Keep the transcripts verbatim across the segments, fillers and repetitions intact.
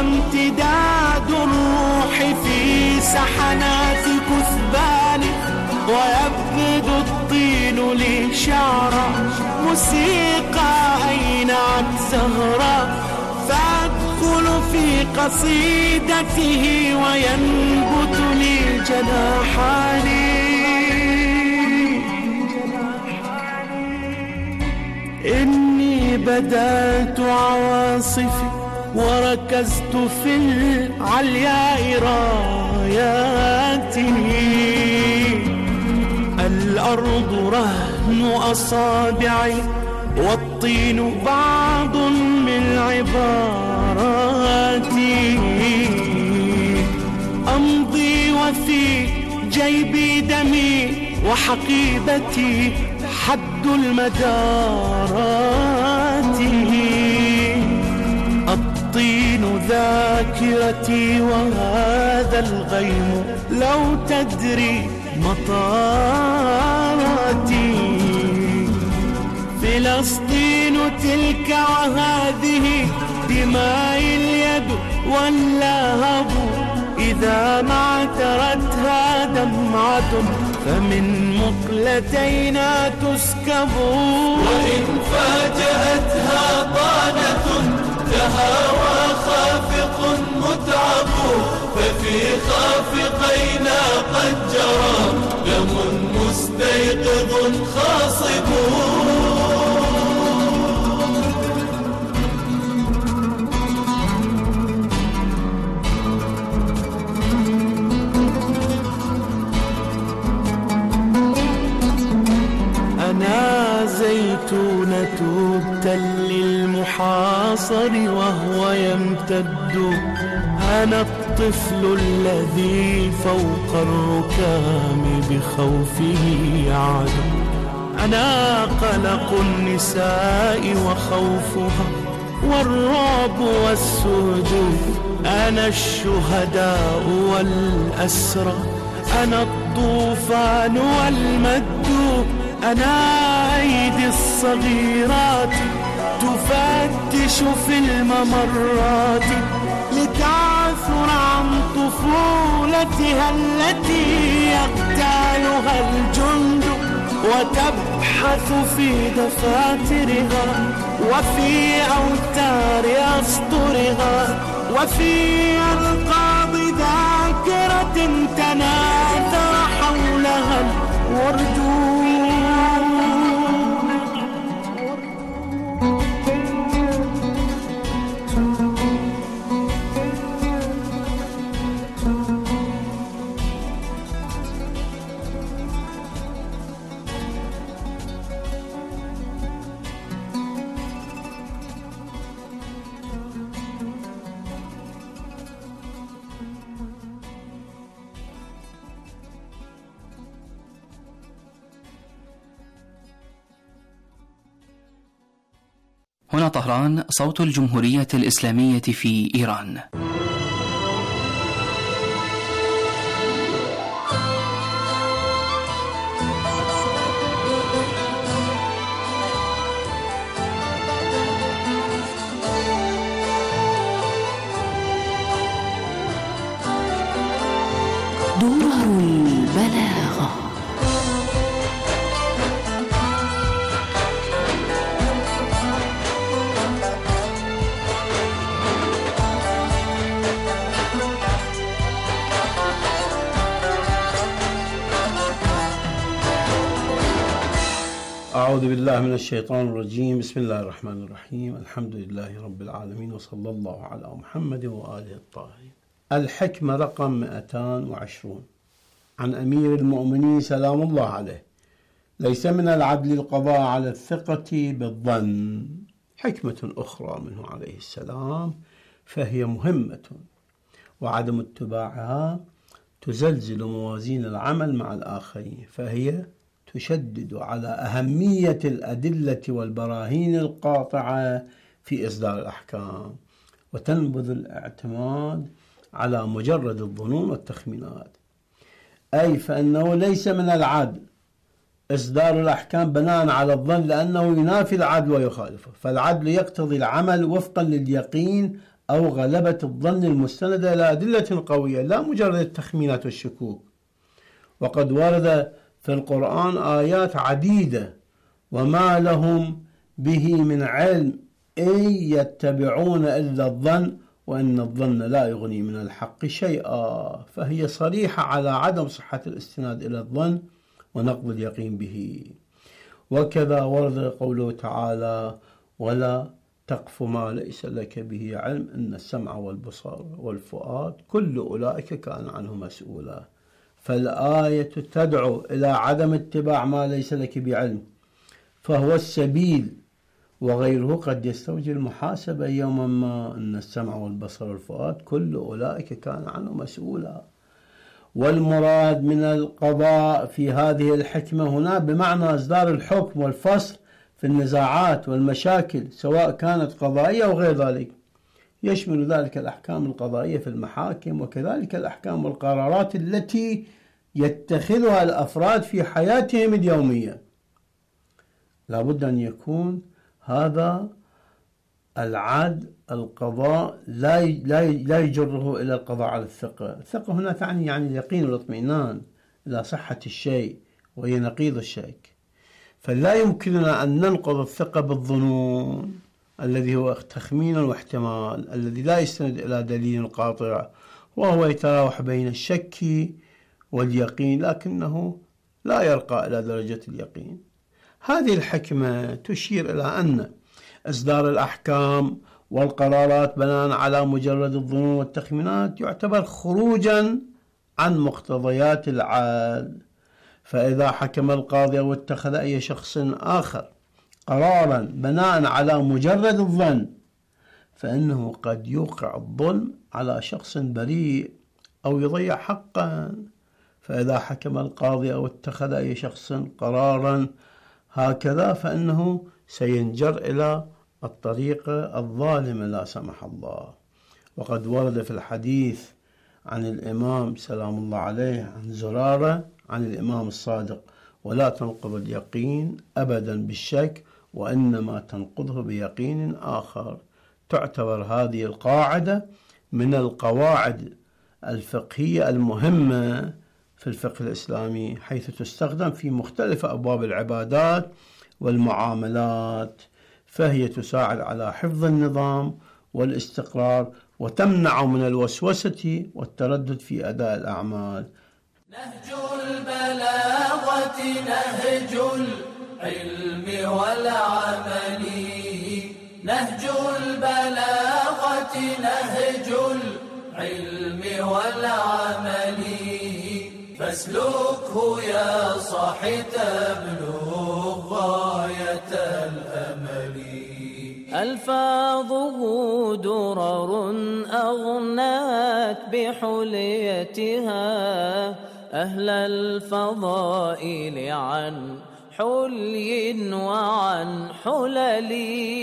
وامتداد الروح في سحنات كثبان، ويبدو الطين لي شعرا موسيقى أينعت زهرا، فأدخل في قصيدته وينبت لي جناحان. إني بدأت عواصفي وركزت في العلياء راياتي، الأرض رهن أصابعي والطين بعض من عباراتي، أمضي وفي جيبي دمي وحقيبتي حد المدارات، الطين ذاكرتي وهذا الغيم لو تدري مطاراتي، فلسطين تلك وهذه دماء اليد واللهب، إذا ما اعترتها دمعة فمن مقلتينا تسكب، وإن فاجأتها طعنة تهاوى خافق متعب، ففي خافقينا قد جرى دم مستيقظ خاصب. أنا زيتونة التل المحاصر وهو يمتد، أنا الطفل الذي فوق الركام بخوفه يعدو، أنا قلق النساء وخوفها والرعب والسهد، أنا الشهداء والأسرى، أنا الطوفان والمد، أنا أيدي الصغيرات تفتش في الممرات لتعثر عن طفولتها التي يغتالها الجند، وتبحث في دفاترها وفي أوتار أسطرها وفي ألقاب ذاكرة تناثر حولها الورد. هنا طهران، صوت الجمهورية الإسلامية في إيران. درر البلاغة. أعوذ بالله من الشيطان الرجيم. بسم الله الرحمن الرحيم. الحمد لله رب العالمين، وصلى الله على محمد وآله الطاهرين. الحكمة رقم مئتين وعشرون، عن أمير المؤمنين سلام الله عليه: ليس من العدل القضاء على الثقة بالظن. حكمة أخرى منه عليه السلام فهي مهمة، وعدم اتباعها تزلزل موازين العمل مع الآخرين، فهي تشدد على أهمية الأدلة والبراهين القاطعة في إصدار الأحكام، وتنبذ الاعتماد على مجرد الظنون والتخمينات. أي فإنه ليس من العدل إصدار الأحكام بناء على الظن، لأنه ينافي العدل ويخالفه، فالعدل يقتضي العمل وفقا لليقين أو غلبة الظن المستندة إلى أدلة قوية لا مجرد التخمينات والشكوك. وقد ورد في القرآن آيات عديدة وما لهم به من علم إن يتبعون إلا الظن وإن الظن لا يغني من الحق شيئا، فهي صريحة على عدم صحة الاستناد إلى الظن ونقض اليقين به. وكذا ورد قوله تعالى: ولا تقف ما ليس لك به علم إن السمع والبصر والفؤاد كل أولئك كان عنه مسؤولا. فالآية تدعو إلى عدم اتباع ما ليس لك بعلم، فهو السبيل، وغيره قد يستوجب المحاسبة يوما ما. إن السمع والبصر والفؤاد كل أولئك كان عنه مسؤولا. والمراد من القضاء في هذه الحكمة هنا بمعنى إصدار الحكم والفصل في النزاعات والمشاكل سواء كانت قضائية أو غير ذلك. يشمل ذلك الأحكام القضائية في المحاكم، وكذلك الأحكام والقرارات التي يتخذها الأفراد في حياتهم اليومية. لا بد أن يكون هذا العدل القضاء لا لا يجره إلى القضاء على الثقة. الثقة هنا تعني يعني اليقين والاطمئنان إلى صحة الشيء، وهي نقيض الشك. فلا يمكننا أن ننقض الثقة بالظنون الذي هو تخمين واحتمال الذي لا يستند إلى دليل قاطع، وهو يتراوح بين الشك واليقين لكنه لا يرقى إلى درجة اليقين. هذه الحكمة تشير إلى أن إصدار الأحكام والقرارات بناء على مجرد الظنون والتخمينات يعتبر خروجا عن مقتضيات العدل. فإذا حكم القاضي أو اتخذ أي شخص آخر قرارا بناء على مجرد الظن فإنه قد يوقع الظلم على شخص بريء أو يضيع حقا. فإذا حكم القاضي أو اتخذ أي شخص قرارا هكذا فإنه سينجر إلى الطريقة الظالمة لا سمح الله. وقد ورد في الحديث عن الإمام سلام الله عليه عن زرارة عن الإمام الصادق: ولا تنقض اليقين أبدا بالشك وإنما تنقضه بيقين آخر. تعتبر هذه القاعدة من القواعد الفقهية المهمة في الفقه الإسلامي، حيث تستخدم في مختلف أبواب العبادات والمعاملات، فهي تساعد على حفظ النظام والاستقرار وتمنع من الوسوسة والتردد في أداء الأعمال. نهج البلاغة نهج العلم والعمل، نهج البلاغة نهج العلم والعمل، فاسلكه يا صاحي تبلغ غاية الأمل. ألفاظه درر أغنات بحليتها أهل الفضائل عن حلي وعن حلل.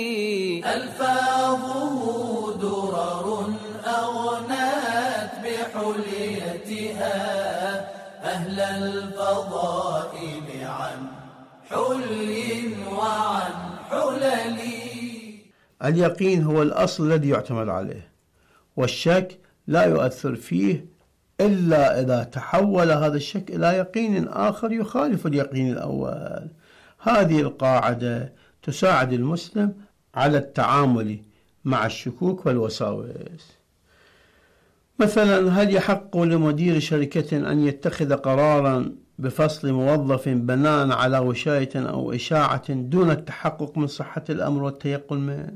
ألفاظه درر أغنات بحليتها أهل الفضائل عن حلي وعن حلل. اليقين هو الأصل الذي يعتمد عليه، والشك لا يؤثر فيه إلا إذا تحول هذا الشك إلى يقين آخر يخالف اليقين الأول. هذه القاعدة تساعد المسلم على التعامل مع الشكوك والوساوس. مثلا، هل يحق لمدير شركة أن يتخذ قرارا بفصل موظف بناء على وشاية أو إشاعة دون التحقق من صحة الأمر والتيقن منه؟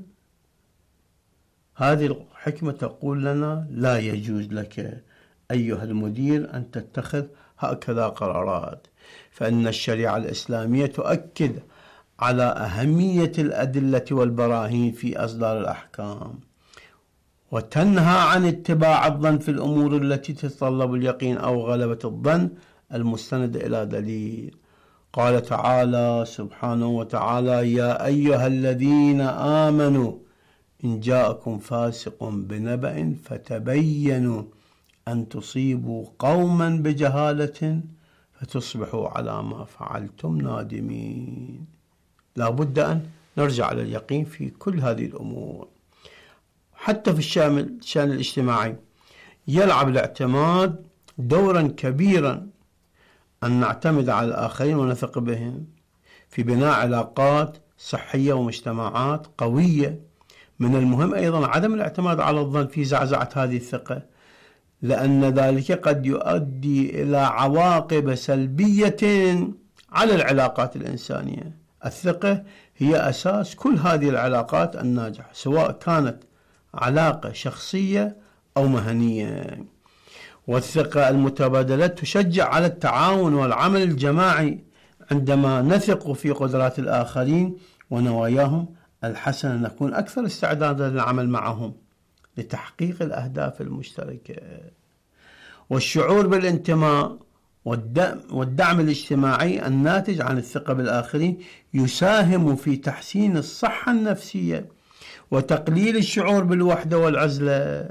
هذه الحكمة تقول لنا لا يجوز لك أيها المدير أن تتخذ هكذا قرارات، فإن الشريعة الإسلامية تؤكد على أهمية الأدلة والبراهين في إصدار الأحكام، وتنهى عن اتباع الظن في الأمور التي تتطلب اليقين أو غلبة الظن المستند إلى دليل. قال تعالى سبحانه وتعالى: يا أيها الذين آمنوا إن جاءكم فاسق بنبأ فتبينوا أن تصيبوا قوما بجهالة فتصبحوا على ما فعلتم نادمين. لا بد أن نرجع على اليقين في كل هذه الأمور. حتى في الشأن الشأن الاجتماعي يلعب الاعتماد دورا كبيرا، أن نعتمد على الآخرين ونثق بهم في بناء علاقات صحية ومجتمعات قوية. من المهم أيضا عدم الاعتماد على الظن في زعزعة هذه الثقة، لأن ذلك قد يؤدي إلى عواقب سلبية على العلاقات الإنسانية. الثقة هي أساس كل هذه العلاقات الناجحة، سواء كانت علاقة شخصية أو مهنية. والثقة المتبادلة تشجع على التعاون والعمل الجماعي عندما نثق في قدرات الآخرين ونواياهم الحسنة، نكون أكثر استعدادا للعمل معهم لتحقيق الأهداف المشتركة. والشعور بالانتماء والدعم الاجتماعي الناتج عن الثقة بالآخرين يساهم في تحسين الصحة النفسية وتقليل الشعور بالوحدة والعزلة.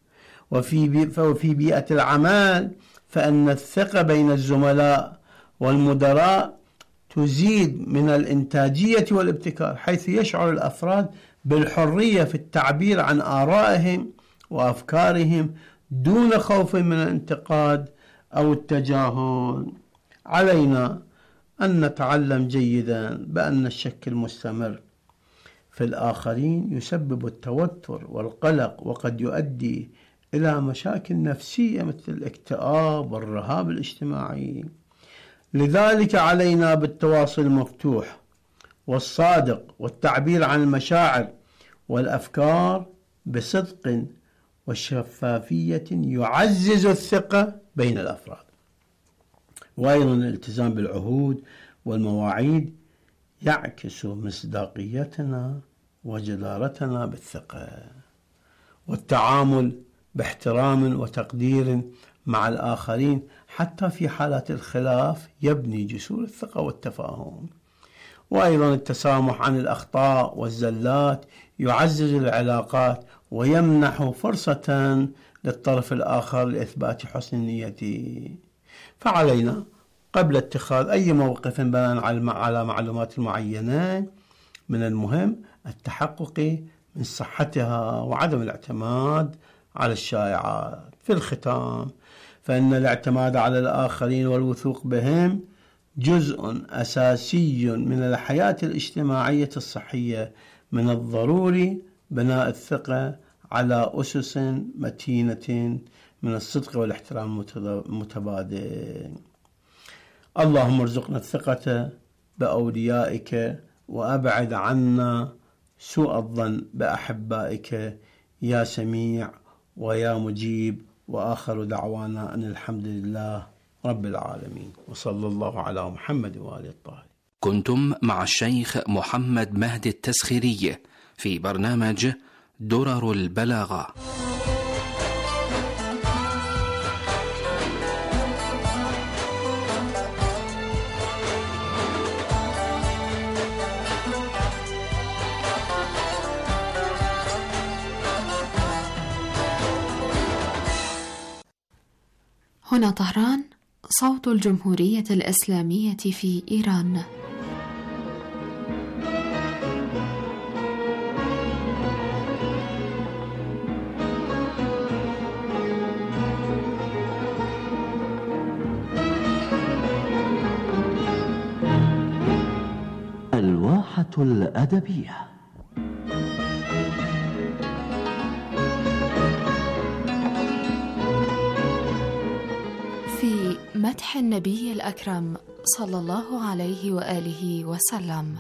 وفي بيئة العمل فإن الثقة بين الزملاء والمدراء تزيد من الإنتاجية والابتكار، حيث يشعر الأفراد بالحرية في التعبير عن آرائهم وأفكارهم دون خوف من الانتقاد أو التجاهل. علينا أن نتعلم جيدا بأن الشك المستمر في الآخرين يسبب التوتر والقلق، وقد يؤدي إلى مشاكل نفسية مثل الاكتئاب والرهاب الاجتماعي. لذلك علينا بالتواصل المفتوح والصادق والتعبير عن المشاعر والأفكار بصدق وشفافية يعزز الثقة بين الأفراد. وأيضا الالتزام بالعهود والمواعيد يعكس مصداقيتنا وجدارتنا بالثقة. والتعامل باحترام وتقدير مع الآخرين حتى في حالات الخلاف يبني جسور الثقة والتفاهم. وأيضا التسامح عن الأخطاء والزلات يعزز العلاقات ويمنح فرصة للطرف الآخر لإثبات حسن نيته. فعلينا قبل اتخاذ أي موقف بناء على معلومات معينة من المهم التحقق من صحتها وعدم الاعتماد على الشائعات. في الختام، فإن الاعتماد على الآخرين والوثوق بهم جزء أساسي من الحياة الاجتماعية الصحية. من الضروري بناء الثقة على أسس متينة من الصدق والاحترام المتبادل. اللهم ارزقنا الثقة بأوليائك وأبعد عنا سوء الظن بأحبائك يا سميع ويا مجيب. وآخر دعوانا أن الحمد لله رب العالمين، وصلى الله على محمد وآله الطاهرين. كنتم مع الشيخ محمد مهدي التسخيري في برنامج درر البلاغة. هنا طهران، صوت الجمهورية الإسلامية في إيران. الواحة الأدبية. في مدح النبي الأكرم صلى الله عليه وآله وسلم.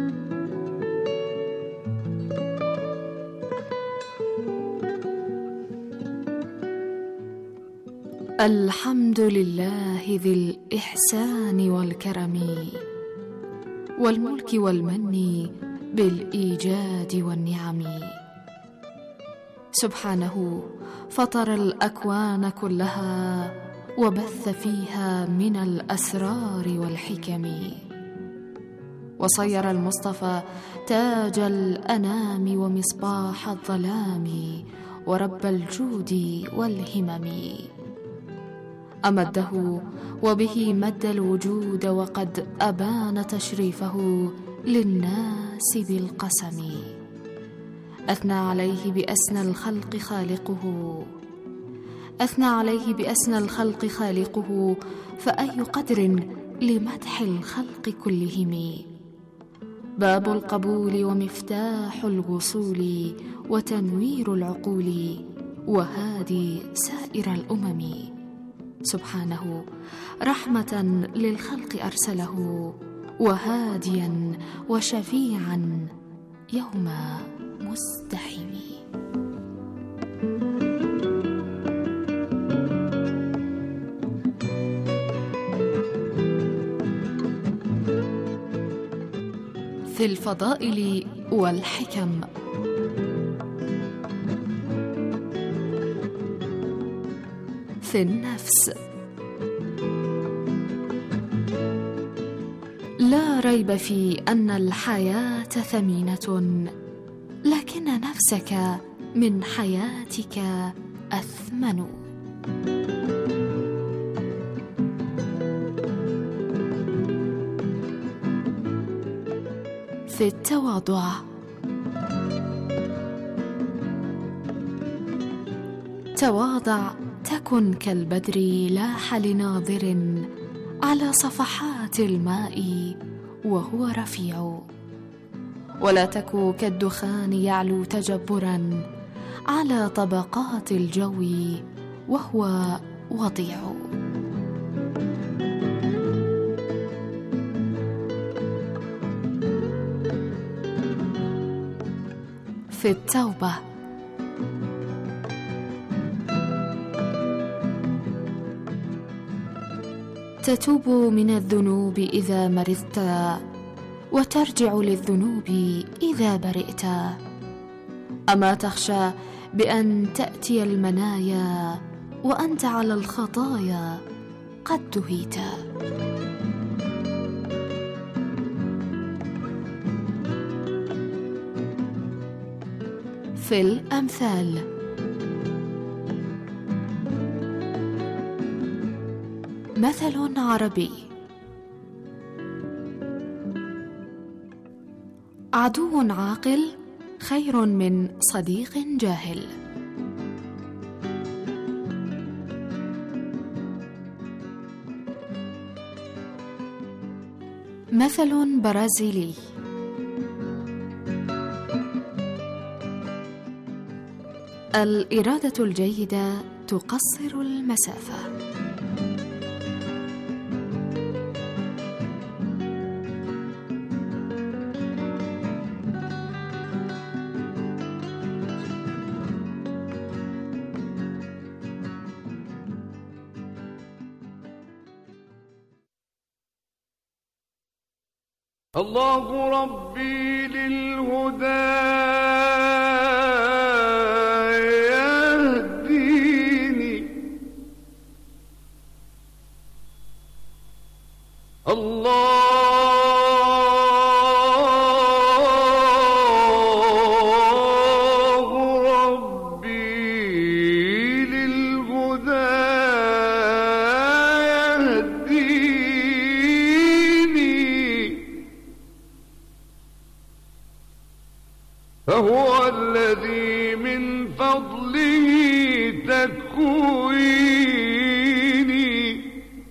الحمد لله ذي الإحسان والكرم والملك والمن بالإيجاد والنعم. سبحانه فطر الأكوان كلها وبث فيها من الأسرار والحكم، وصير المصطفى تاج الأنام ومصباح الظلام ورب الجود والهمم. أمده وبه مد الوجود وقد أبان تشريفه للناس بالقسم. أثنى عليه بأسنى الخلق خالقه أثنى عليه بأسنى الخلق خالقه فأي قدر لمدح الخلق كلهم. باب القبول ومفتاح الوصول وتنوير العقول وهادي سائر الأمم. سبحانه رحمة للخلق أرسله وهاديا وشفيعا يوم مزدحم. في الفضائل والحكم. في النفس. لا ريب في أن الحياة ثمينة، لكن نفسك من حياتك أثمن. في التواضع. تواضع تكن كالبدر لاح لناظر على صفحات الماء وهو رفيع، ولا تك كالدخان يعلو تجبرا على طبقات الجو وهو وضيع. في التوبة. تتوب من الذنوب إذا مرضت، وترجع للذنوب إذا برئت. أما تخشى بأن تأتي المنايا وأنت على الخطايا قد دهيت. في الأمثال. مثل عربي: عدو عاقل خير من صديق جاهل. مثل برازيلي: الإرادة الجيدة تقصر المسافة. الله ربي للهدى يهديني، الله ربي للهدى فهو الذي من فضله تكويني،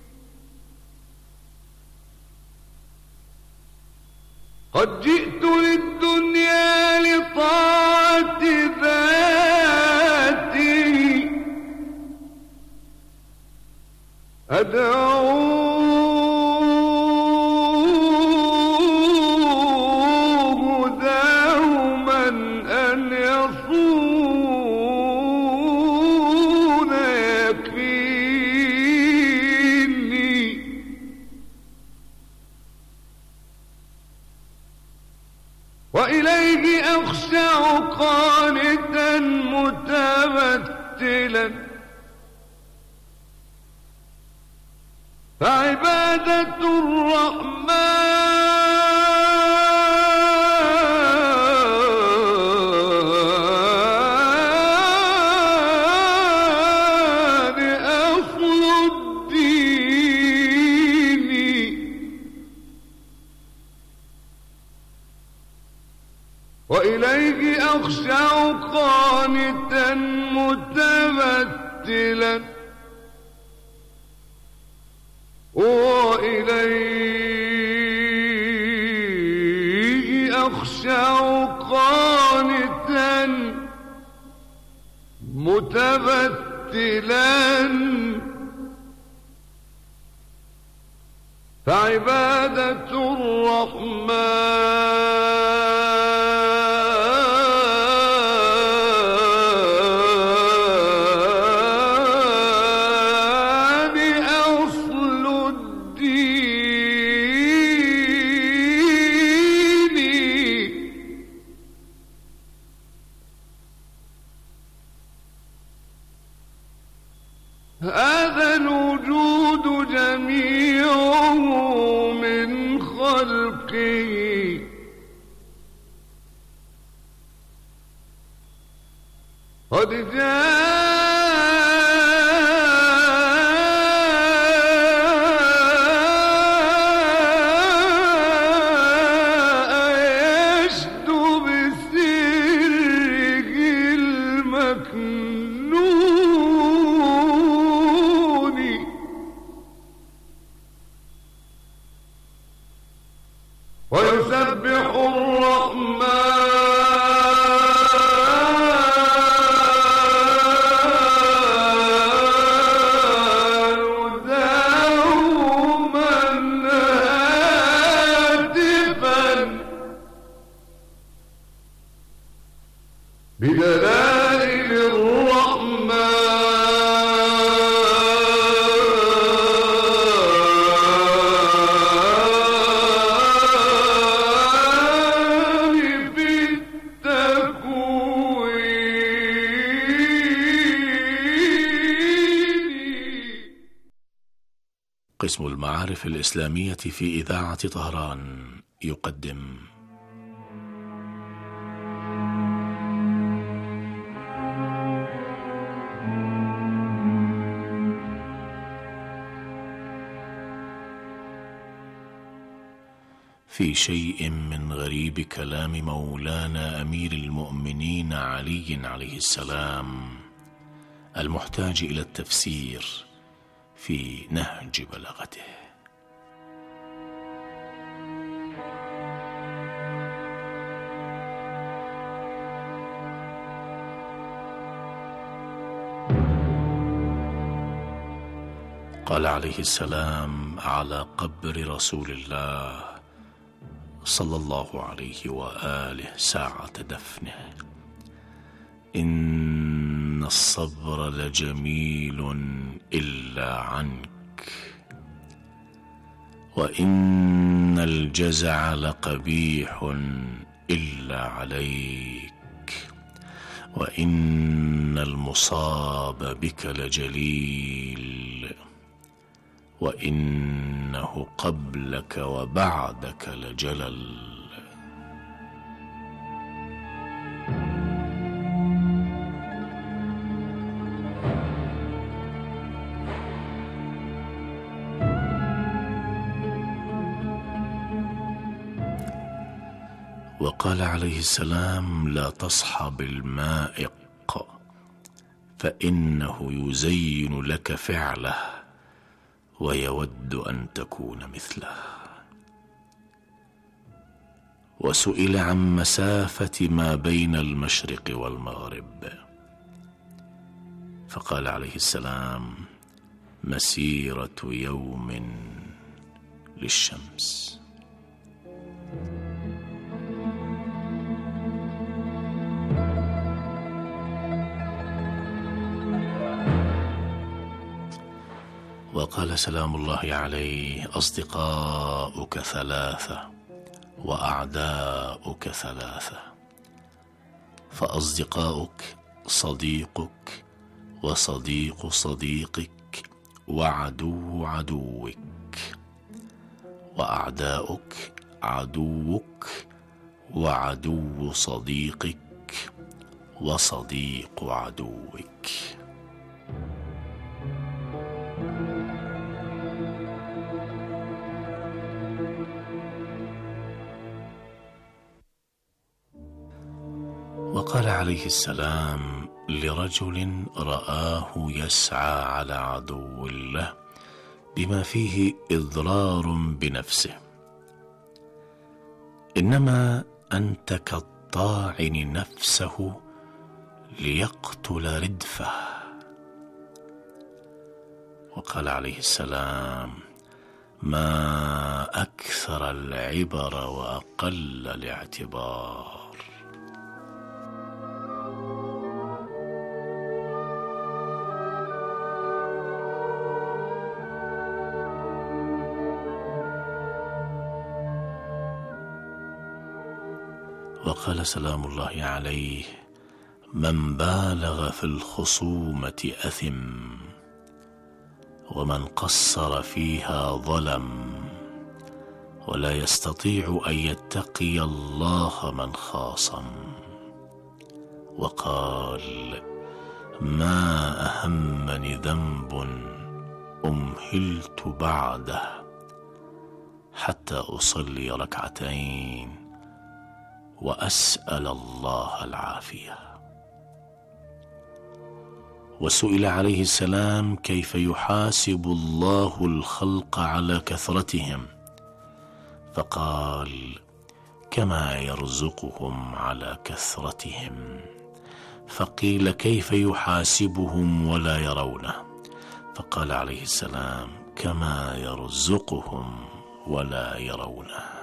قد جئت للدنيا لطاعة ذاته، أدعو وإليه أخشع قانتا متبتلا، فعبادة الرحمن أصل الدين، وإليه أخشع قانتا متبتلا وإليه أخشع قانتا متبتلا فعبادة الرحمن أصل الدين. هذا الوجود جميعه من خلقه قد جاء يشدو بسره المكنون ويسبح الرحمن بدلائل الرحمن في التكوين. قسم المعارف الإسلامية في إذاعة طهران يقدم في شيء من غريب كلام مولانا أمير المؤمنين علي عليه السلام المحتاج إلى التفسير في نهج بلاغته. قال عليه السلام على قبر رسول الله صلى الله عليه وآله ساعة دفنه: إن الصبر لجميل إلا عنك، وإن الجزع لقبيح إلا عليك، وإن المصاب بك لجليل، وإنه قبلك وبعدك لجلل. وقال عليه السلام: لا تصحب المائق فإنه يزين لك فعله ويود أن تكون مثله. وسئل عن مسافة ما بين المشرق والمغرب فقال عليه السلام: مسيرة يوم للشمس. وقال سلام الله عليه: أصدقاؤك ثلاثة وأعداؤك ثلاثة، فأصدقاؤك صديقك وصديق صديقك وعدو عدوك، وأعداؤك عدوك وعدو صديقك وصديق عدوك. وقال عليه السلام لرجل رآه يسعى على عدو له بما فيه إضرار بنفسه: إنما أنت كالطاعن نفسه ليقتل ردفه. وقال عليه السلام: ما أكثر العبر وأقل الاعتبار. وقال سلام الله عليه: من بالغ في الخصومة أثم، ومن قصر فيها ظلم، ولا يستطيع أن يتقي الله من خاصم. وقال: ما أهمني ذنب أمهلت بعده حتى أصلي ركعتين وأسأل الله العافية. وسئل عليه السلام كيف يحاسب الله الخلق على كثرتهم، فقال: كما يرزقهم على كثرتهم. فقيل: كيف يحاسبهم ولا يرونه؟ فقال عليه السلام: كما يرزقهم ولا يرونه.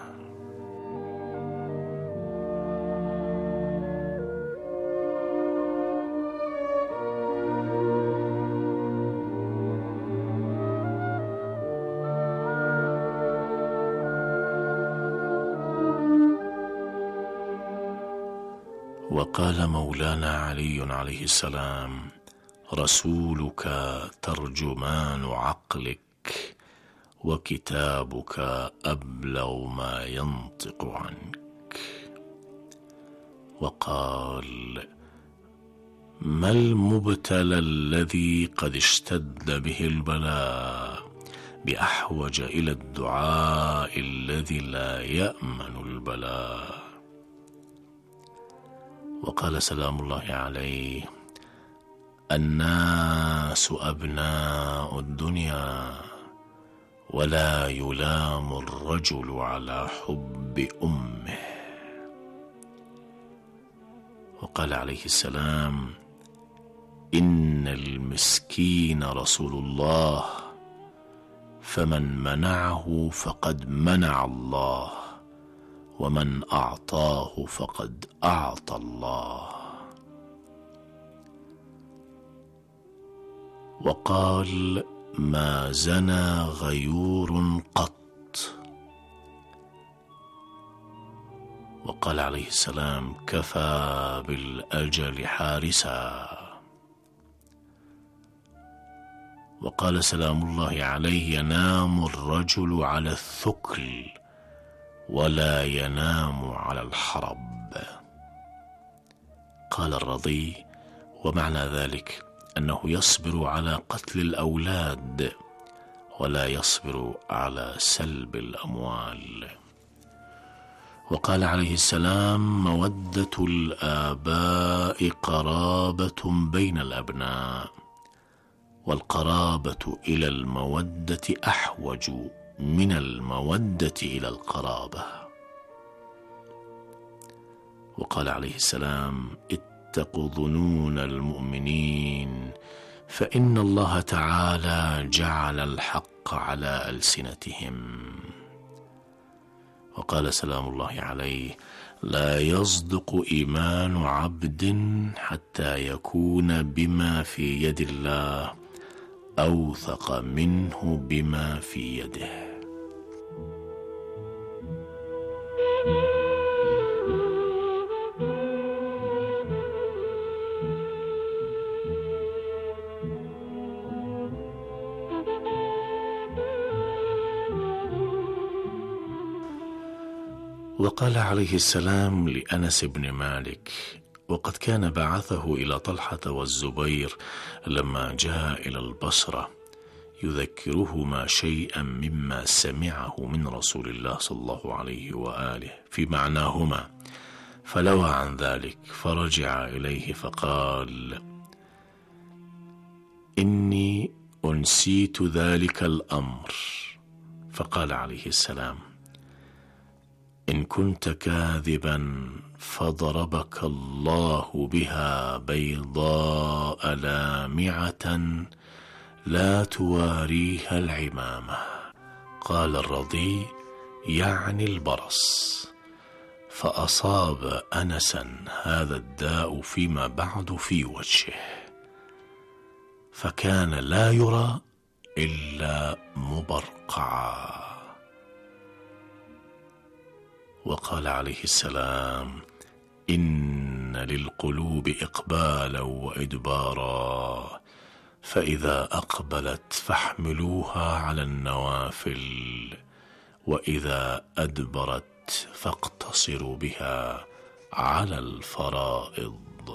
وقال مولانا علي عليه السلام: رسولك ترجمان عقلك، وكتابك أبلغ ما ينطق عنك. وقال: ما المبتلى الذي قد اشتد به البلاء بأحوج إلى الدعاء الذي لا يأمن البلاء. وقال سلام الله عليه: الناس أبناء الدنيا، ولا يلام الرجل على حب أمه. وقال عليه السلام: إن المسكين رسول الله، فمن منعه فقد منع الله، ومن أعطاه فقد أعطى الله. وقال: ما زنى غيور قط. وقال عليه السلام: كفى بالأجل حارسا. وقال سلام الله عليه: ينام الرجل على الثكل ولا ينام على الحرب. قال الرضي: ومعنى ذلك أنه يصبر على قتل الأولاد ولا يصبر على سلب الأموال. وقال عليه السلام: مودة الآباء قرابة بين الأبناء، والقرابة إلى المودة أحوج من المودة إلى القرابة. وقال عليه السلام: اتقوا ظنون المؤمنين، فإن الله تعالى جعل الحق على ألسنتهم. وقال سلام الله عليه: لا يصدق إيمان عبد حتى يكون بما في يد الله أوثق منه بما في يده. وقال عليه السلام لأنس بن مالك، وقد كان بعثه إلى طلحة والزبير لما جاء إلى البصرة يذكرهما شيئا مما سمعه من رسول الله صلى الله عليه وآله في معناهما، فلوى عن ذلك، فرجع إليه فقال: إني أنسيت ذلك الأمر. فقال عليه السلام: إن كنت كاذبا فضربك الله بها بيضاء لامعة لا تواريها العمامة. قال الرضي: يعني البرص. فأصاب أنسا هذا الداء فيما بعد في وجهه، فكان لا يرى إلا مبرقعا. وقال عليه السلام: إن للقلوب إقبالا وإدبارا، فإذا أقبلت فاحملوها على النوافل، وإذا أدبرت فاقتصروا بها على الفرائض.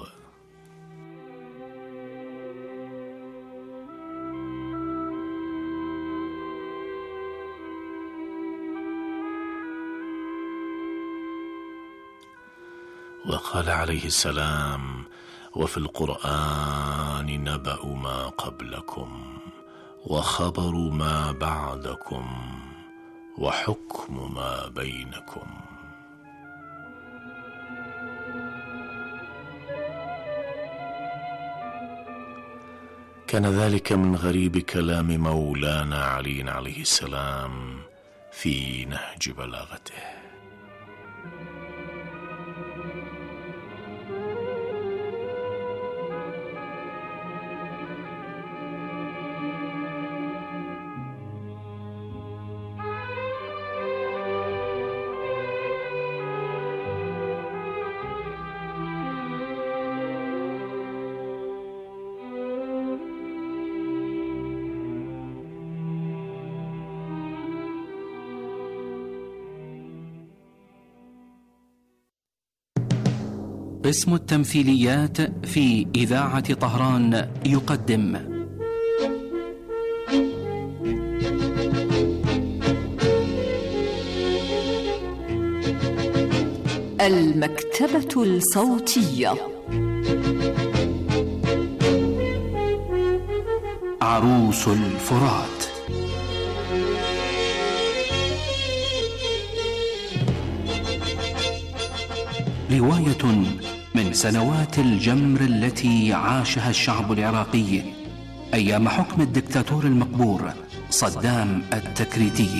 وقال عليه السلام: وفي القرآن نبأ ما قبلكم، وخبر ما بعدكم، وحكم ما بينكم. كان ذلك من غريب كلام مولانا علي عليه السلام في نهج بلاغته. قسم التمثيليات في إذاعة طهران يقدم المكتبة الصوتية. عروس الفرات. رواية من سنوات الجمر التي عاشها الشعب العراقي أيام حكم الدكتاتور المقبور صدام التكريتي.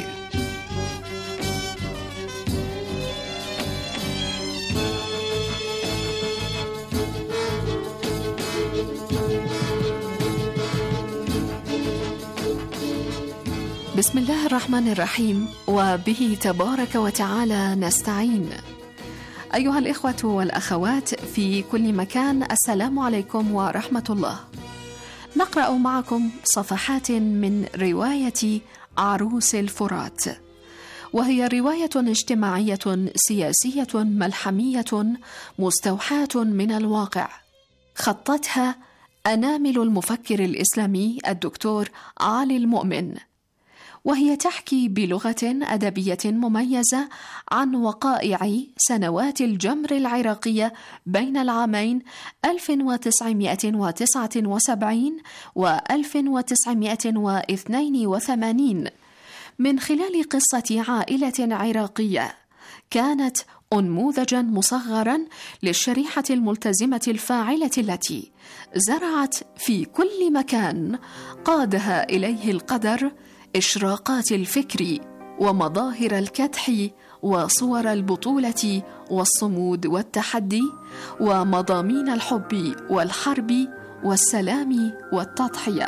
بسم الله الرحمن الرحيم، وبه تبارك وتعالى نستعين. أيها الإخوة والأخوات في كل مكان، السلام عليكم ورحمة الله. نقرأ معكم صفحات من رواية عروس الفرات، وهي رواية اجتماعية سياسية ملحمية مستوحاة من الواقع، خطتها أنامل المفكر الإسلامي الدكتور علي المؤمن، وهي تحكي بلغة أدبية مميزة عن وقائع سنوات الجمر العراقية بين العامين ألف وتسعمائة وتسعة وسبعين و ألف وتسعمائة واثنين وثمانين، من خلال قصة عائلة عراقية كانت أنموذجا مصغرا للشريحة الملتزمة الفاعلة التي زرعت في كل مكان قادها إليه القدر إشراقات الفكر ومظاهر الكدح وصور البطولة والصمود والتحدي ومضامين الحب والحرب والسلام والتضحية.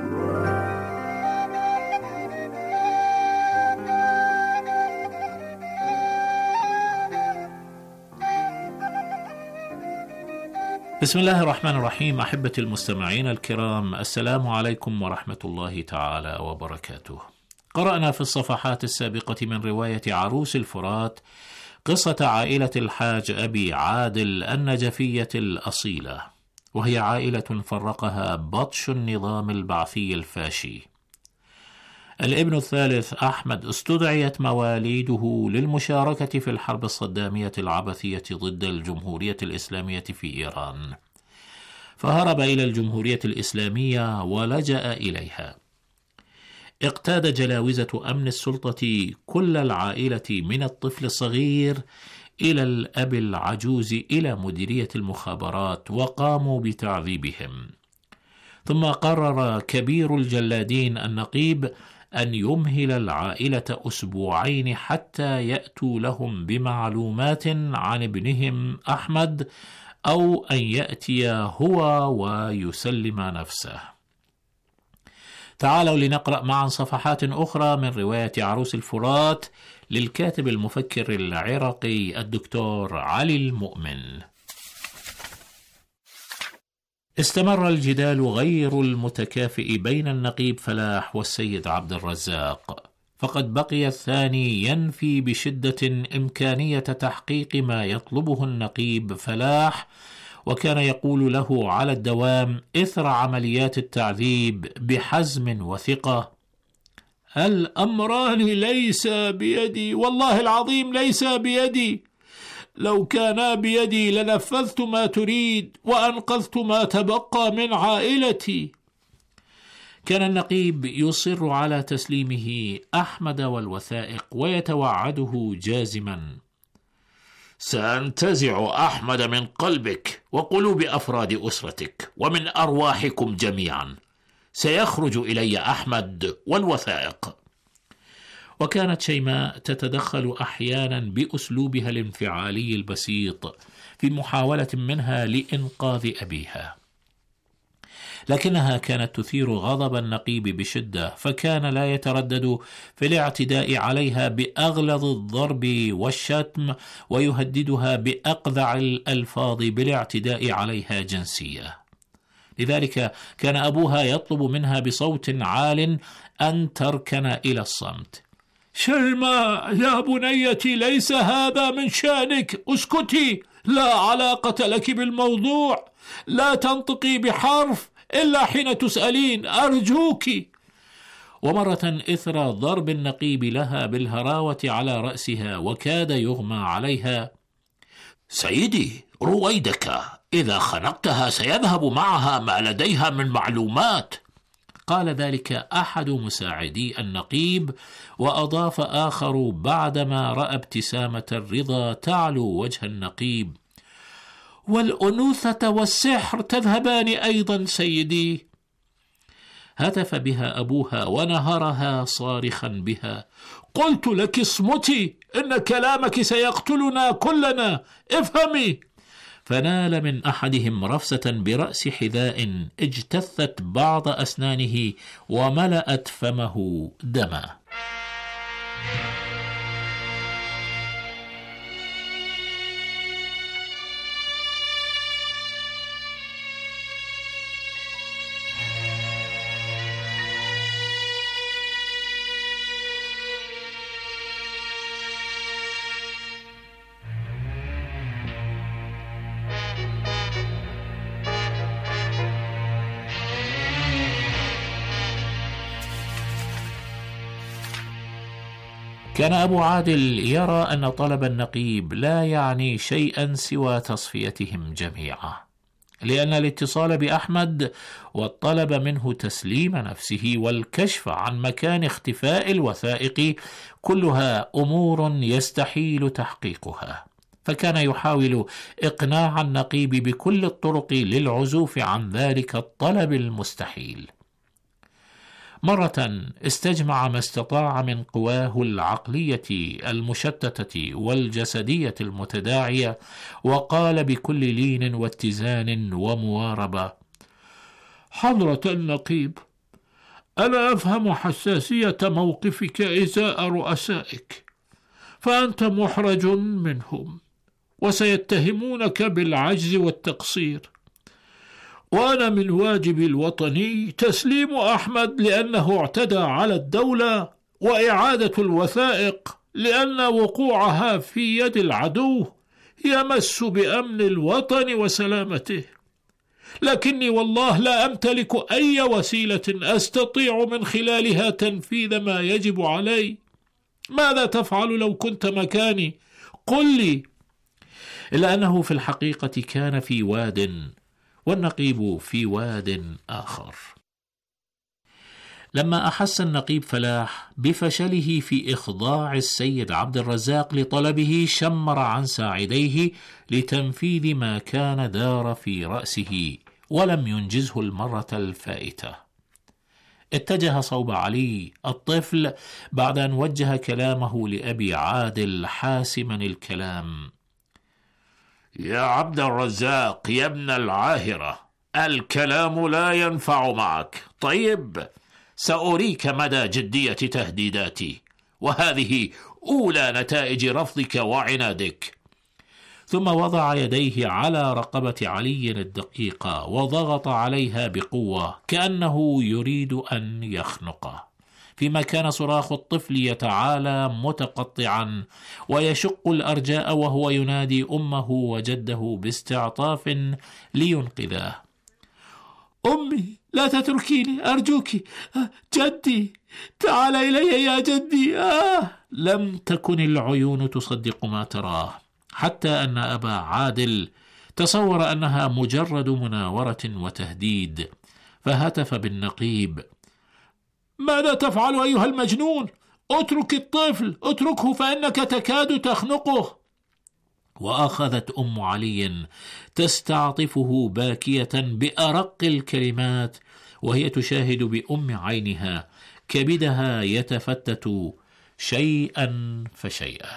بسم الله الرحمن الرحيم. أحبتي المستمعين الكرام، السلام عليكم ورحمة الله تعالى وبركاته. قرأنا في الصفحات السابقة من رواية عروس الفرات قصة عائلة الحاج أبي عادل النجفية الأصيلة، وهي عائلة فرقها بطش النظام البعثي الفاشي. الابن الثالث أحمد استدعيت مواليده للمشاركة في الحرب الصدامية العبثية ضد الجمهورية الإسلامية في إيران، فهرب إلى الجمهورية الإسلامية ولجأ إليها. اقتاد جلاوزة أمن السلطة كل العائلة من الطفل الصغير إلى الأب العجوز إلى مديرية المخابرات وقاموا بتعذيبهم. ثم قرر كبير الجلادين النقيب أن يمهل العائلة أسبوعين حتى يأتوا لهم بمعلومات عن ابنهم أحمد، أو أن يأتي هو ويسلم نفسه. تعالوا لنقرأ معا صفحات أخرى من رواية عروس الفرات للكاتب المفكر العراقي الدكتور علي المؤمن. استمر الجدال غير المتكافئ بين النقيب فلاح والسيد عبد الرزاق، فقد بقي الثاني ينفي بشدة إمكانية تحقيق ما يطلبه النقيب فلاح، وكان يقول له على الدوام إثر عمليات التعذيب بحزم وثقة: الأمران ليس بيدي، والله العظيم ليس بيدي، لو كانا بيدي لنفذت ما تريد وأنقذت ما تبقى من عائلتي. كان النقيب يصر على تسليمه أحمد والوثائق ويتوعده جازما: سأنتزع أحمد من قلبك وقلوب أفراد أسرتك ومن أرواحكم جميعا، سيخرج إلي أحمد والوثائق. وكانت شيماء تتدخل أحيانا بأسلوبها الانفعالي البسيط في محاولة منها لإنقاذ أبيها، لكنها كانت تثير غضب النقيب بشدة، فكان لا يتردد في الاعتداء عليها بأغلظ الضرب والشتم، ويهددها بأقذع الألفاظ بالاعتداء عليها جنسية. لذلك كان أبوها يطلب منها بصوت عال أن تركن إلى الصمت. شيماء يا بنيتي، ليس هذا من شأنك، اسكتي، لا علاقة لك بالموضوع، لا تنطقي بحرف إلا حين تسألين، أرجوك. ومرة إثر ضرب النقيب لها بالهراوة على رأسها وكاد يغمى عليها: سيدي رويدك، إذا خنقتها سيذهب معها ما لديها من معلومات. قال ذلك أحد مساعدي النقيب، وأضاف آخر بعدما رأى ابتسامة الرضا تعلو وجه النقيب: والأنوثة والسحر تذهبان أيضا سيدي. هتف بها أبوها ونهرها صارخا بها: قلت لك اصمتي، إن كلامك سيقتلنا كلنا، افهمي. فنال من أحدهم رفسة برأس حذاء اجتثت بعض أسنانه وملأت فمه دما. كان أبو عادل يرى أن طلب النقيب لا يعني شيئا سوى تصفيتهم جميعا، لأن الاتصال بأحمد والطلب منه تسليم نفسه والكشف عن مكان اختفاء الوثائق كلها أمور يستحيل تحقيقها، فكان يحاول إقناع النقيب بكل الطرق للعزوف عن ذلك الطلب المستحيل. مرة استجمع ما استطاع من قواه العقلية المشتتة والجسدية المتداعية، وقال بكل لين واتزان ومواربة: حضرة النقيب، أنا أفهم حساسية موقفك إزاء رؤسائك، فأنت محرج منهم وسيتهمونك بالعجز والتقصير، وأنا من واجبي الوطني تسليم أحمد لأنه اعتدى على الدولة، وإعادة الوثائق لأن وقوعها في يد العدو يمس بأمن الوطن وسلامته. لكني والله لا أمتلك أي وسيلة أستطيع من خلالها تنفيذ ما يجب علي. ماذا تفعل لو كنت مكاني؟ قل لي. إلا أنه في الحقيقة كان في واد والنقيب في واد آخر. لما أحس النقيب فلاح بفشله في إخضاع السيد عبد الرزاق لطلبه، شمر عن ساعديه لتنفيذ ما كان دار في رأسه ولم ينجزه المرة الفائتة. اتجه صوب علي الطفل بعد أن وجه كلامه لأبي عادل حاسما الكلام: يا عبد الرزاق يا ابن العاهرة، الكلام لا ينفع معك. طيب، سأريك مدى جدية تهديداتي، وهذه أولى نتائج رفضك وعنادك. ثم وضع يديه على رقبة علي الدقيقة وضغط عليها بقوة كأنه يريد أن يخنقه، فيما كان صراخ الطفل يتعالى متقطعا ويشق الأرجاء وهو ينادي أمه وجده باستعطاف لينقذاه: أمي، لا تتركيني أرجوك، جدي، تعال إلي يا جدي. آه. لم تكن العيون تصدق ما تراه، حتى أن أبا عادل تصور أنها مجرد مناورة وتهديد، فهتف بالنقيب: ماذا تفعل أيها المجنون؟ اترك الطفل، اتركه فإنك تكاد تخنقه. وأخذت أم علي تستعطفه باكية بأرق الكلمات، وهي تشاهد بأم عينها كبدها يتفتت شيئا فشيئا.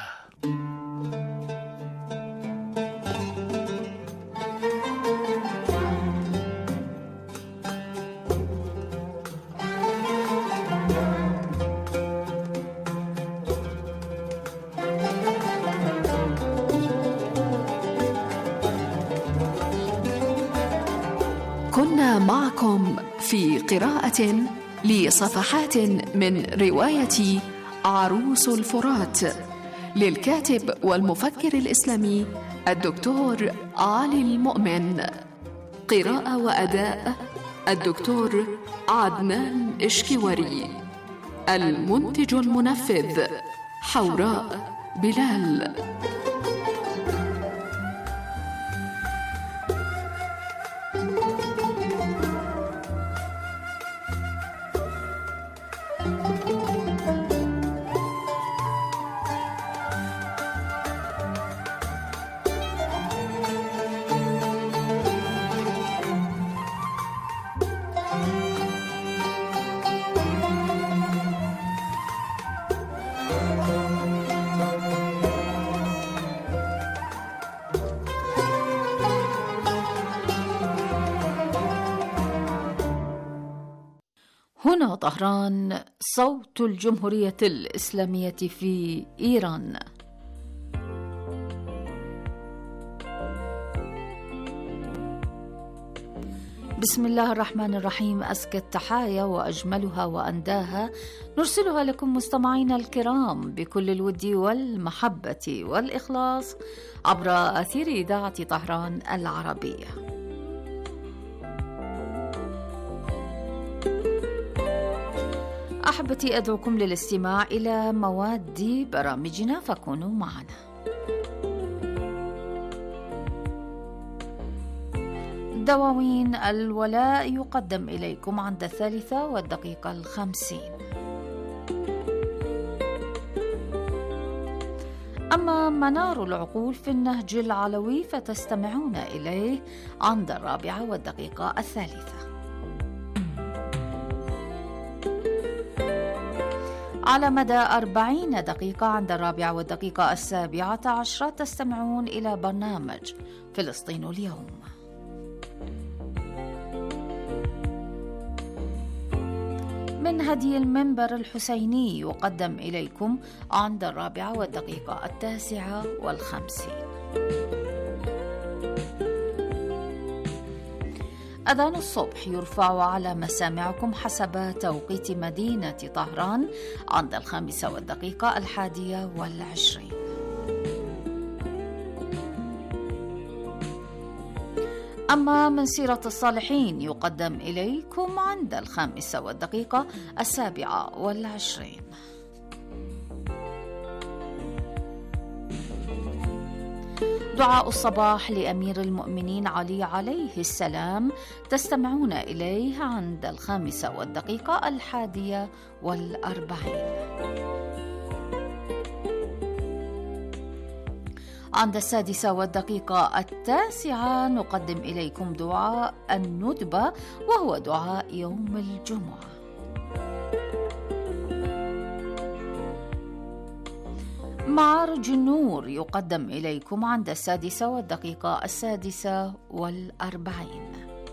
كنا معكم في قراءة لصفحات من رواية عروس الفرات للكاتب والمفكر الإسلامي الدكتور علي المؤمن. قراءة وأداء الدكتور عدنان إشكيوري. المنتج المنفذ حوراء بلال. هنا طهران، صوت الجمهورية الإسلامية في إيران. بسم الله الرحمن الرحيم. أزكى التحايا وأجملها وأنداها نرسلها لكم مستمعينا الكرام بكل الود والمحبة والإخلاص عبر أثير إذاعة طهران العربية. أحبتي، أدعوكم للاستماع إلى مواد برامجنا، فكونوا معنا. دواوين الولاء يقدم إليكم عند الثالثة والدقيقة الخمسين. أما منار العقول في النهج العلوي فتستمعون إليه عند الرابعة والدقيقة الثالثة. على مدى أربعين دقيقة عند الرابعة والدقيقة السابعة عشرة تستمعون إلى برنامج فلسطين اليوم. من هدي المنبر الحسيني يقدم إليكم عند الرابعة والدقيقة التاسعة والخمسين. أذان الصبح يرفع على مسامعكم حسب توقيت مدينة طهران عند الخامسة والدقيقة الحادية والعشرين. أما من سيرة الصالحين يقدم إليكم عند الخامسة والدقيقة السابعة والعشرين. دعاء الصباح لأمير المؤمنين علي عليه السلام تستمعون إليه عند الخامسة والدقيقة الحادية والأربعين. عند السادسة والدقيقة التاسعة نقدم إليكم دعاء الندبة وهو دعاء يوم الجمعة. معرج النور يقدم إليكم عند السادسة والدقيقة السادسة والأربعين.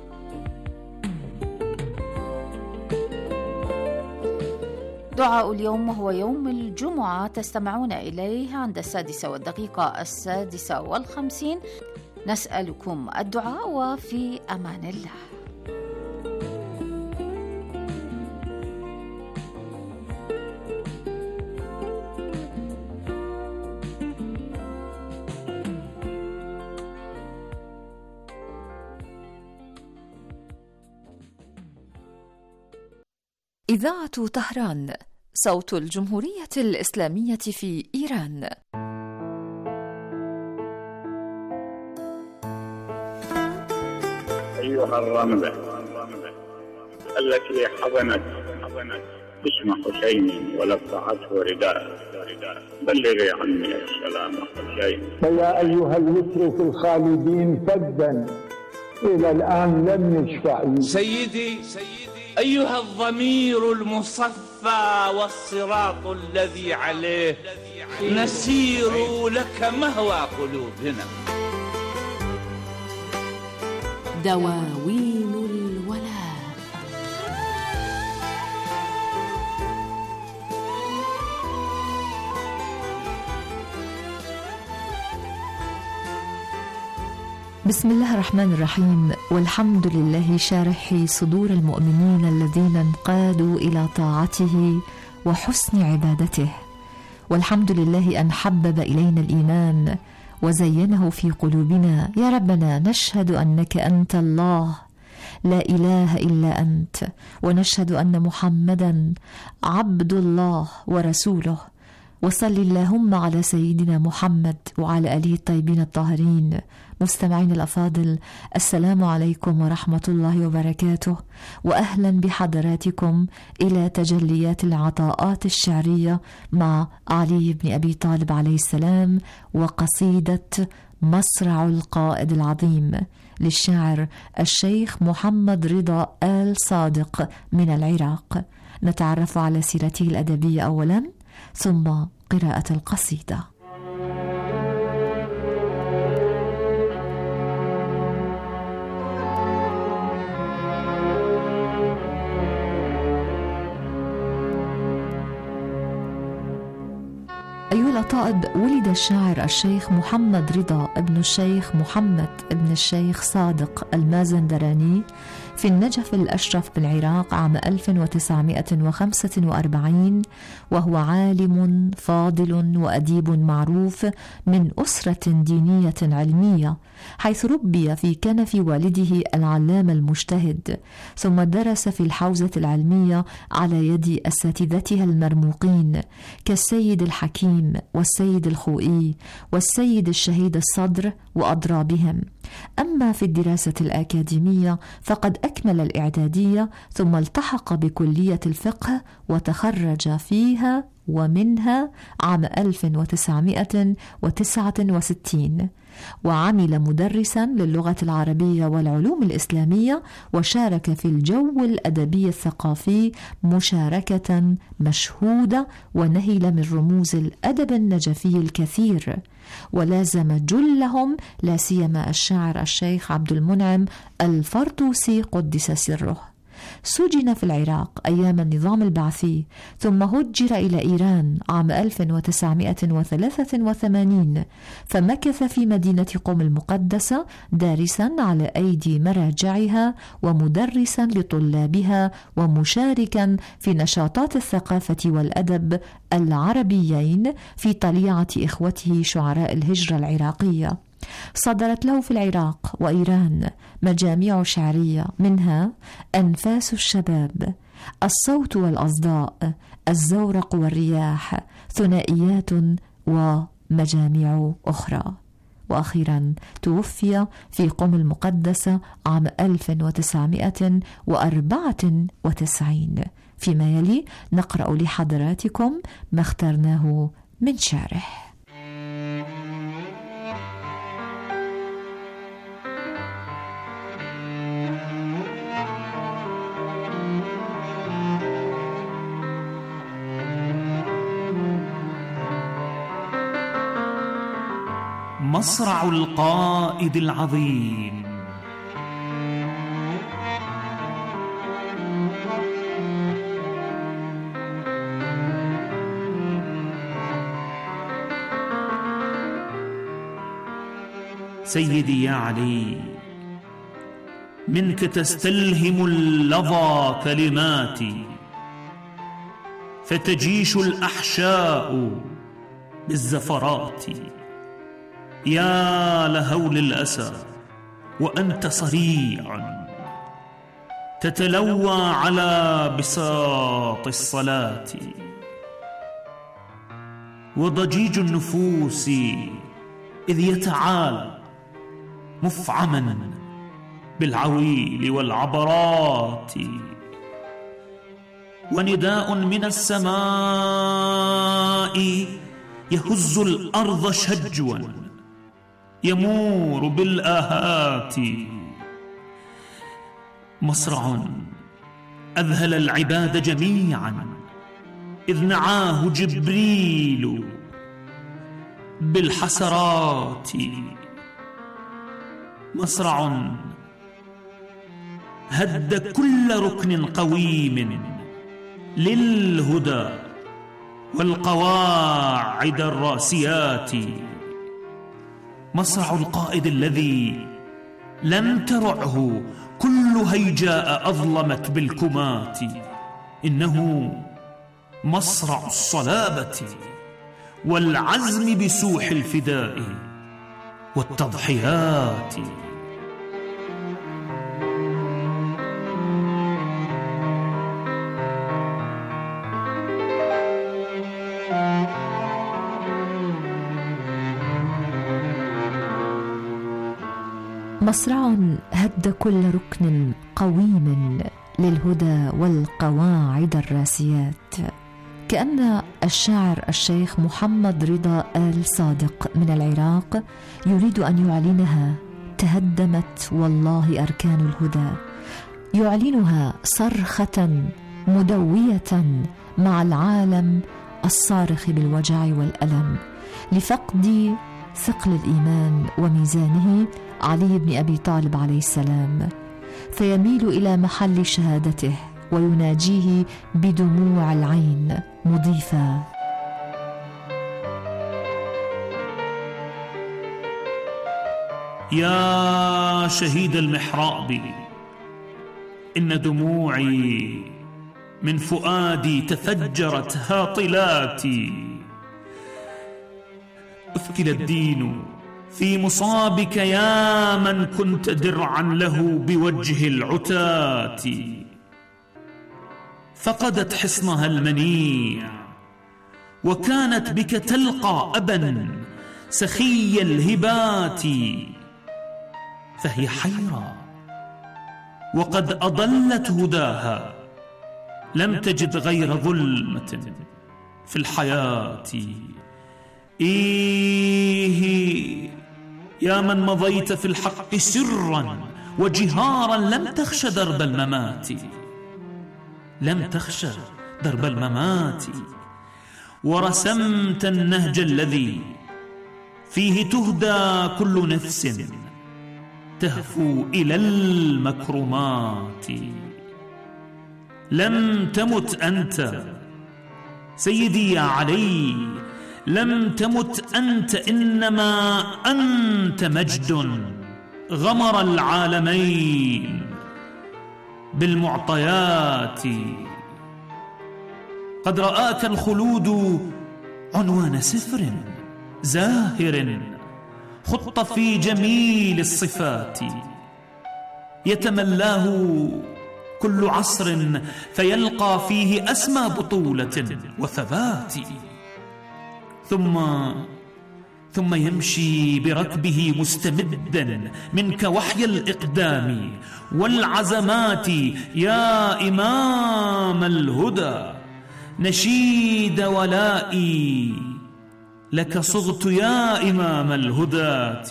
دعاء اليوم وهو يوم الجمعة تستمعون إليه عند السادسة والدقيقة السادسة والخمسين. نسألكم الدعاء وفي أمان الله. إذاعة طهران، صوت الجمهورية الإسلامية في إيران. أيها الرملة التي حضنت اسم حسين ولفعته رداء، بلغي عني السلام حسين. فيا أيها الوتر في الخالدين فدا إلى الآن لم يشفع. سيدي أيها الضمير المصفى والصراط الذي عليه نسير لك مهوى قلوبنا. دواوين الولاء. بسم الله الرحمن الرحيم، والحمد لله شارح صدور المؤمنين الذين انقادوا إلى طاعته وحسن عبادته، والحمد لله أن حبب إلينا الإيمان وزينه في قلوبنا. يا ربنا نشهد أنك أنت الله لا إله إلا أنت، ونشهد أن محمدا عبد الله ورسوله. وصل اللهم على سيدنا محمد وعلى آله الطيبين الطاهرين. مستمعين الأفاضل، السلام عليكم ورحمة الله وبركاته، وأهلا بحضراتكم إلى تجليات العطاءات الشعرية مع علي بن أبي طالب عليه السلام وقصيدة مصرع القائد العظيم للشاعر الشيخ محمد رضا آل صادق من العراق. نتعرف على سيرته الأدبية أولا ثم قراءة القصيدة. أيها الأطائب، ولد الشاعر الشيخ محمد رضا ابن الشيخ محمد ابن الشيخ صادق المازندراني في النجف الأشرف بالعراق عام ألف وتسعمائة وخمسة وأربعين، وهو عالم فاضل وأديب معروف من أسرة دينية علمية، حيث ربي في كنف والده العلامة المجتهد، ثم درس في الحوزة العلمية على يد أساتذتها المرموقين كالسيد الحكيم والسيد الخوئي والسيد الشهيد الصدر وأضرابهم. أما في الدراسة الأكاديمية فقد أكمل الإعدادية ثم التحق بكلية الفقه وتخرج فيها ومنها عام ألف وتسعمائة وتسعة وستين، وعمل مدرسا للغة العربية والعلوم الإسلامية، وشارك في الجو الأدبي الثقافي مشاركة مشهودة، ونهل من رموز الأدب النجفي الكثير، ولازم جلهم لا سيما الشاعر الشيخ عبد المنعم الفردوسي قدس سره. سجن في العراق أيام النظام البعثي، ثم هجر إلى إيران عام ألف وتسعمائة وثلاثة وثمانين، فمكث في مدينة قم المقدسة دارسا على أيدي مراجعها ومدرسا لطلابها، ومشاركا في نشاطات الثقافة والأدب العربيين في طليعة إخوته شعراء الهجرة العراقية. صدرت له في العراق وإيران مجاميع شعرية، منها أنفاس الشباب، الصوت والأصداء، الزورق والرياح، ثنائيات ومجاميع أخرى. وأخيرا توفي في قم المقدسة عام ألف وتسعمائة وأربعة وتسعين. فيما يلي نقرأ لحضراتكم ما اخترناه من شعره. مصرع القائد العظيم. سيدي يا علي، منك تستلهم اللظى كلماتي، فتجيش الأحشاء بالزفرات. يا لهول الأسى وأنت صريع، تتلوى على بساط الصلاة، وضجيج النفوس إذ يتعالى مفعما بالعويل والعبرات، ونداء من السماء يهز الأرض شجوا، يمور بالآهات. مصرع أذهل العباد جميعا إذ نعاه جبريل بالحسرات. مصرع هد كل ركن قويم للهدى والقواعد الراسيات. مصرع القائد الذي لم ترعه كل هيجاء أظلمت بالكمات. إنه مصرع الصلابة والعزم بسوح الفداء والتضحيات. مصرع هد كل ركن قويم للهدى والقواعد الراسيات. كأن الشاعر الشيخ محمد رضا آل صادق من العراق يريد أن يعلنها. تهدمت والله أركان الهدى، يعلنها صرخة مدوية مع العالم الصارخ بالوجع والألم لفقد ثقل الإيمان وميزانه علي بن أبي طالب عليه السلام، فيميل إلى محل شهادته ويناجيه بدموع العين مضيفا: يا شهيد المحراب، إن دموعي من فؤادي تفجرت هاطلاتي. أثكل الدين في مصابك يا من كنت درعا له بوجه العتاة. فقدت حصنها المنيع وكانت بك تلقى أبا سخي الهبات، فهي حيرة وقد أضلت هداها، لم تجد غير ظلمة في الحياة. إيه يا من مضيت في الحق سرا وجهارا، لم تخش درب الممات، لم تخش درب الممات، ورسمت النهج الذي فيه تهدى كل نفس تهفو إلى المكرمات. لم تمت أنت سيدي يا علي، لم تمت أنت، إنما أنت مجد غمر العالمين بالمعطيات. قد رآك الخلود عنوان سفر زاهر خط في جميل الصفات، يتملاه كل عصر فيلقى فيه أسمى بطولة وثبات، ثم ثم يمشي بركبه مستمدا منك وحي الإقدام والعزمات يا إمام الهدى. نشيد ولائي لك صغت يا إمام الهداة،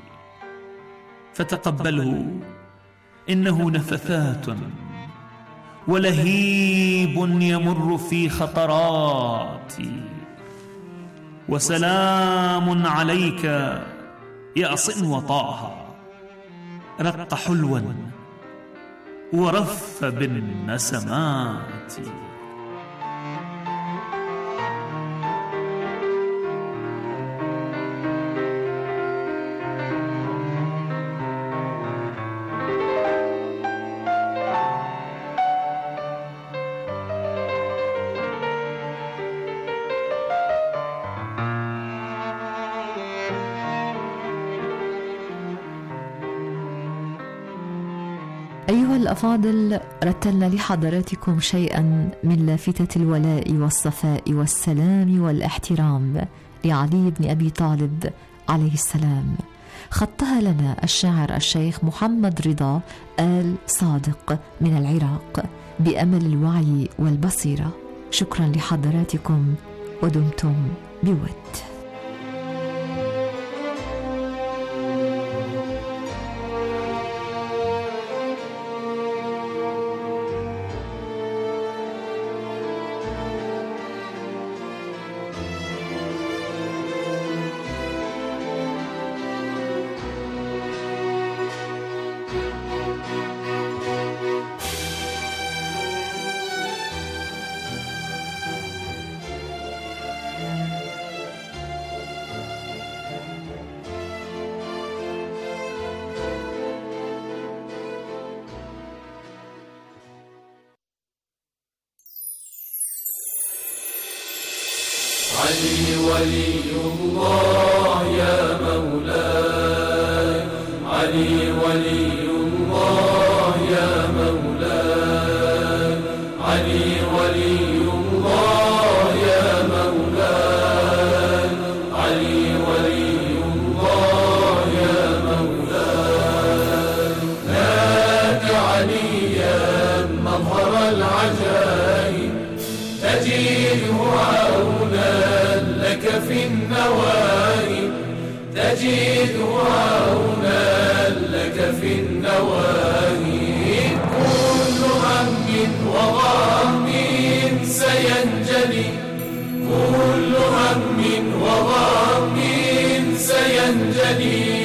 فتقبله إنه نفثات ولهيب يمر في خطراتي، وسلام عليك يا صنو طه، رق حلوا ورف بالنسمات. أيها الأفاضل، رتلنا لحضراتكم شيئا من لافتة الولاء والصفاء والسلام والاحترام لعلي بن أبي طالب عليه السلام، خطها لنا الشاعر الشيخ محمد رضا آل صادق من العراق بأمل الوعي والبصيرة. شكرا لحضراتكم ودمتم بود. علي ولي الله يا مولاي، علي ولي الله يا مولاي، علي ولي الله يا مولاي، علي ولي الله يا مولاي. نادي عليا مظهر العجائب، تجده عونا لك في النوائب، تجد عونا لك في النوائب. كل هم وغم سينجلي، كل هم وغم سينجلي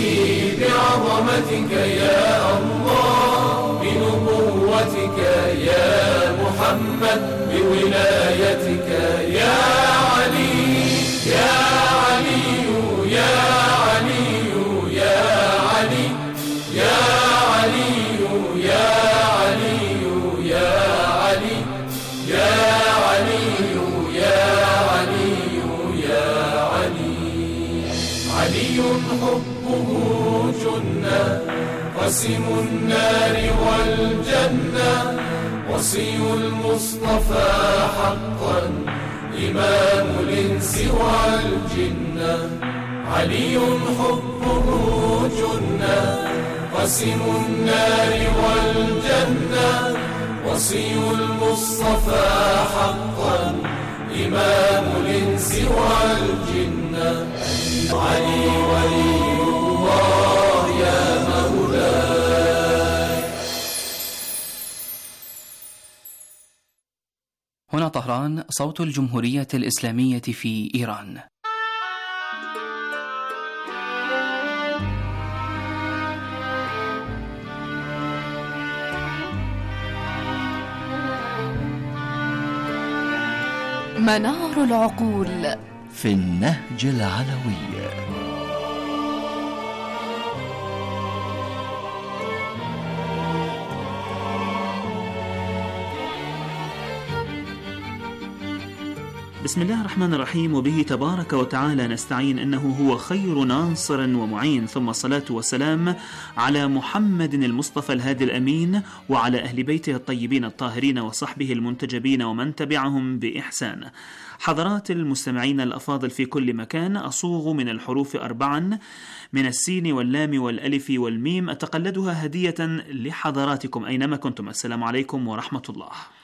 بعظمتك يا الله، بنبوتك يا محمد، بولايتك يا علي يا علي يا علي يا علي يا علي يا علي يا علي يا علي يا علي يا علي. علي حبه جنة، قسم النار والجنة، وصي المصطفى حقا، إمام الإنس والجنة. علي حبه جنة، قسم النار والجنة، وصي المصطفى حقا، إمام الإنس والجنة. علي ولي الله يا مولاي. هنا طهران، صوت الجمهورية الإسلامية في إيران. منار العقول في النهج العلوي. بسم الله الرحمن الرحيم، وبه تبارك وتعالى نستعين، إنه هو خير ناصر ومعين، ثم الصلاة والسلام على محمد المصطفى الهادي الأمين وعلى أهل بيته الطيبين الطاهرين وصحبه المنتجبين ومن تبعهم بإحسان. حضرات المستمعين الأفاضل في كل مكان، أصوغ من الحروف أربعا من السين واللام والألف والميم، أتقلدها هدية لحضراتكم أينما كنتم. السلام عليكم ورحمة الله.